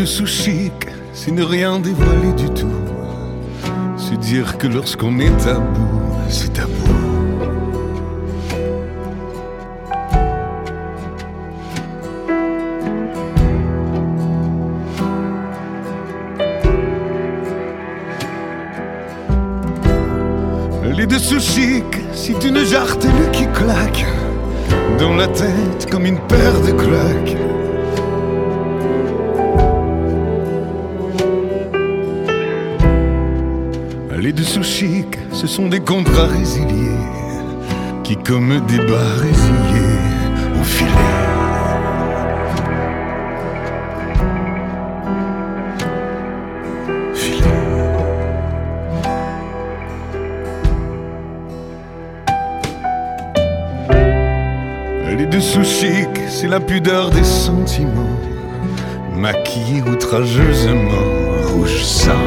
dessous chic, c'est ne rien dévoiler du tout. C'est dire que lorsqu'on est à bout, c'est à bout. Les dessous chic, c'est une jartelle qui claque dans la tête comme une paire de claques. Les dessous chic, ce sont des contrats résiliés qui, comme des bas résiliés, ont filé. Les dessous chic, c'est la pudeur des sentiments, maquillés outrageusement rouge sang.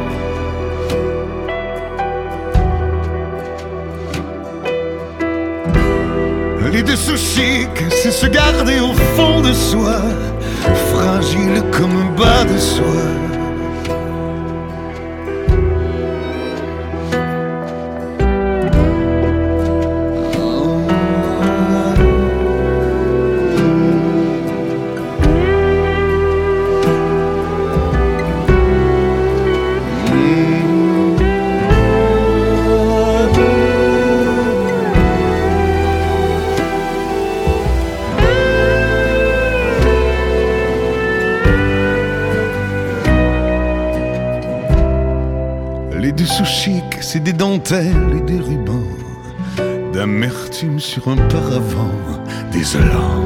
Les dessous chic, c'est se garder au fond de soi, fragile comme un bas de soie. Les dessous chic, c'est des dentelles et des rubans, d'amertume sur un paravent désolant.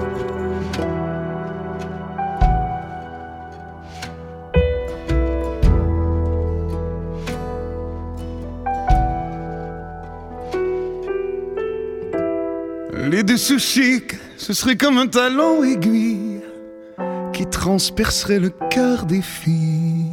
Les dessous chic, ce serait comme un talon aiguille qui transpercerait le cœur des filles.